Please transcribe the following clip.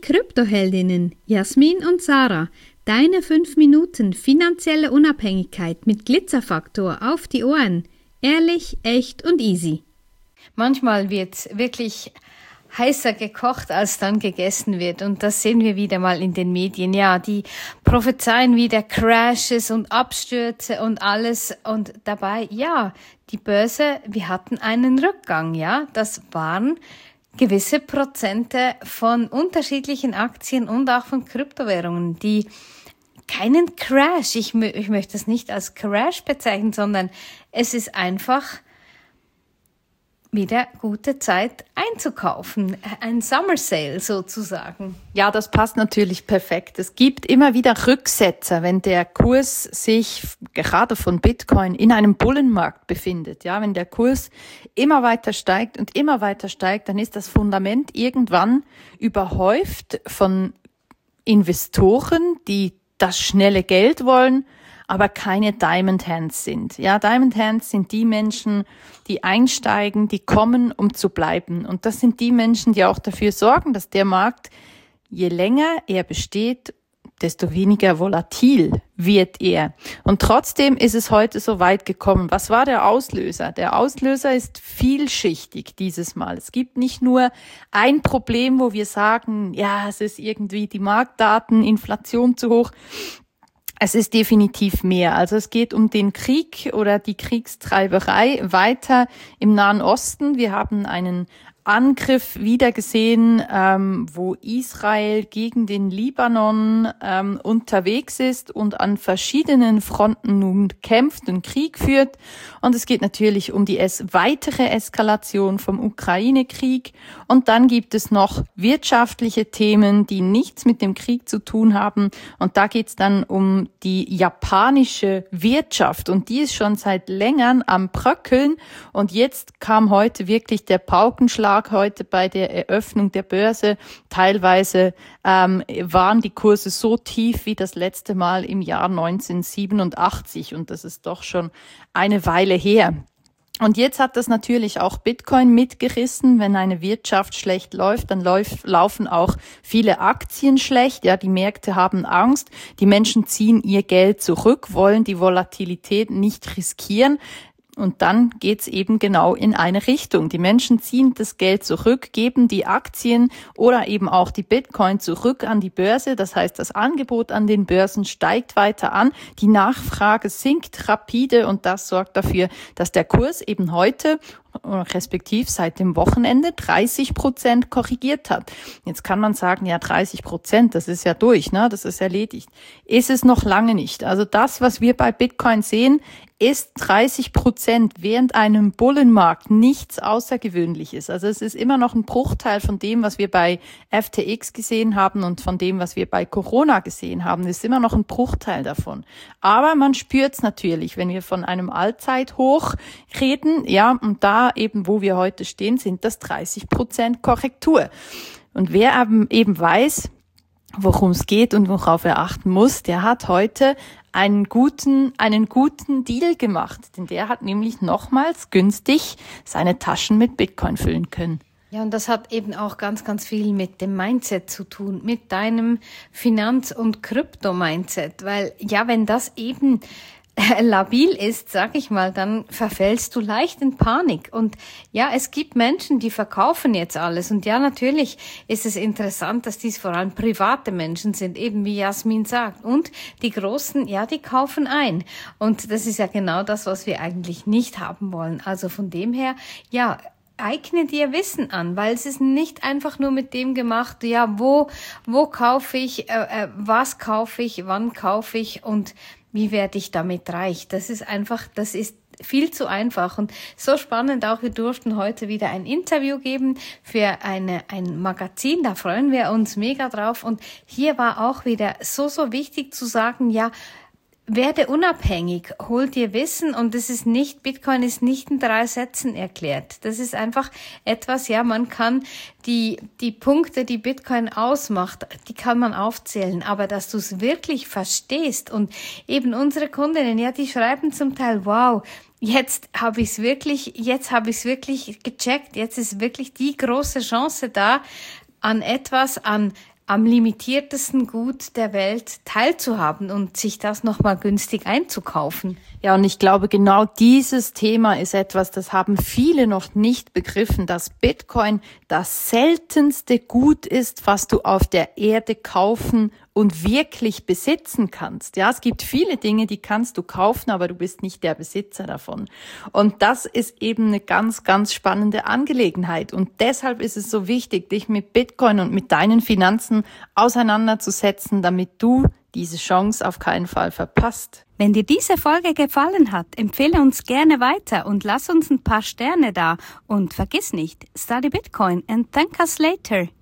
Kryptoheldinnen Jasmin und Sarah. Deine 5 Minuten finanzielle Unabhängigkeit mit Glitzerfaktor auf die Ohren. Ehrlich, echt und easy. Manchmal wird wirklich heißer gekocht, als dann gegessen wird. Und das sehen wir wieder mal in den Medien. Ja, die prophezeien wieder Crashes und Abstürze und alles. Und dabei, ja, die Börse, wir hatten einen Rückgang, ja. Das waren gewisse Prozente von unterschiedlichen Aktien und auch von Kryptowährungen, die keinen Crash, ich möchte es nicht als Crash bezeichnen, sondern es ist einfach wieder gute Zeit einzukaufen. Ein Summer Sale sozusagen. Ja, das passt natürlich perfekt. Es gibt immer wieder Rücksetzer, wenn der Kurs sich gerade von Bitcoin in einem Bullenmarkt befindet. Ja, wenn der Kurs immer weiter steigt, dann ist das Fundament irgendwann überhäuft von Investoren, die das schnelle Geld wollen, aber keine Diamond Hands sind. Ja, Diamond Hands sind die Menschen, die einsteigen, die kommen, um zu bleiben. Und das sind die Menschen, die auch dafür sorgen, dass der Markt, je länger er besteht, desto weniger volatil wird er. Und trotzdem ist es heute so weit gekommen. Was war der Auslöser? Der Auslöser ist vielschichtig dieses Mal. Es gibt nicht nur ein Problem, wo wir sagen, ja, es ist irgendwie die Marktdaten, Inflation zu hoch. Es ist definitiv mehr. Also es geht um den Krieg oder die Kriegstreiberei weiter im Nahen Osten. Wir haben einen Angriff wieder gesehen, wo Israel gegen den Libanon unterwegs ist und an verschiedenen Fronten nun kämpft und Krieg führt. Und es geht natürlich um die weitere Eskalation vom Ukraine-Krieg. Und dann gibt es noch wirtschaftliche Themen, die nichts mit dem Krieg zu tun haben. Und da geht es dann um die japanische Wirtschaft. Und die ist schon seit längerem am Bröckeln. Und jetzt kam heute wirklich der Paukenschlag. Heute bei der Eröffnung der Börse. Teilweise waren die Kurse so tief wie das letzte Mal im Jahr 1987 und das ist doch schon eine Weile her. Und jetzt hat das natürlich auch Bitcoin mitgerissen. Wenn eine Wirtschaft schlecht läuft, dann laufen auch viele Aktien schlecht. Ja, die Märkte haben Angst. Die Menschen ziehen ihr Geld zurück, wollen die Volatilität nicht riskieren. Und dann geht's eben genau in eine Richtung. Die Menschen ziehen das Geld zurück, geben die Aktien oder eben auch die Bitcoin zurück an die Börse. Das heißt, das Angebot an den Börsen steigt weiter an. Die Nachfrage sinkt rapide und das sorgt dafür, dass der Kurs eben heute respektiv seit dem Wochenende 30% korrigiert hat. Jetzt kann man sagen, ja 30%, das ist ja durch, ne? Das ist erledigt. Ist es noch lange nicht. Also das, was wir bei Bitcoin sehen, ist 30% während einem Bullenmarkt nichts Außergewöhnliches. Also es ist immer noch ein Bruchteil von dem, was wir bei FTX gesehen haben und von dem, was wir bei Corona gesehen haben. Es ist immer noch ein Bruchteil davon. Aber man spürt es natürlich, wenn wir von einem Allzeithoch reden, ja, und da eben, wo wir heute stehen, sind das 30% Korrektur. Und wer eben weiß, worum es geht und worauf er achten muss, der hat heute einen guten Deal gemacht. Denn der hat nämlich nochmals günstig seine Taschen mit Bitcoin füllen können. Ja, und das hat eben auch ganz, ganz viel mit dem Mindset zu tun, mit deinem Finanz- und Krypto-Mindset. Weil, ja, wenn das eben labil ist, sag ich mal, dann verfällst du leicht in Panik. Und ja, es gibt Menschen, die verkaufen jetzt alles. Und ja, natürlich ist es interessant, dass dies vor allem private Menschen sind, eben wie Jasmin sagt. Und die Großen, ja, die kaufen ein. Und das ist ja genau das, was wir eigentlich nicht haben wollen. Also von dem her, ja, eigne dir Wissen an, weil es ist nicht einfach nur mit dem gemacht, ja, wo kaufe ich, was kaufe ich, wann kaufe ich und wie werde ich damit reich? Das ist viel zu einfach und so spannend auch. Wir durften heute wieder ein Interview geben für ein Magazin, da freuen wir uns mega drauf und hier war auch wieder so wichtig zu sagen, ja, werde unabhängig, hol dir Wissen und Bitcoin ist nicht in 3 Sätzen erklärt. Das ist einfach etwas, ja, man kann die Punkte, die Bitcoin ausmacht, die kann man aufzählen, aber dass du es wirklich verstehst und eben unsere Kundinnen, ja, die schreiben zum Teil, wow, jetzt habe ich es wirklich gecheckt, jetzt ist wirklich die große Chance da, an am limitiertesten Gut der Welt teilzuhaben und sich das nochmal günstig einzukaufen. Ja, und ich glaube, genau dieses Thema ist etwas, das haben viele noch nicht begriffen, dass Bitcoin das seltenste Gut ist, was du auf der Erde kaufen und wirklich besitzen kannst. Ja, es gibt viele Dinge, die kannst du kaufen, aber du bist nicht der Besitzer davon. Und das ist eben eine ganz, ganz spannende Angelegenheit. Und deshalb ist es so wichtig, dich mit Bitcoin und mit deinen Finanzen auseinanderzusetzen, damit du diese Chance auf keinen Fall verpasst. Wenn dir diese Folge gefallen hat, empfehle uns gerne weiter und lass uns ein paar Sterne da. Und vergiss nicht, study Bitcoin and thank us later.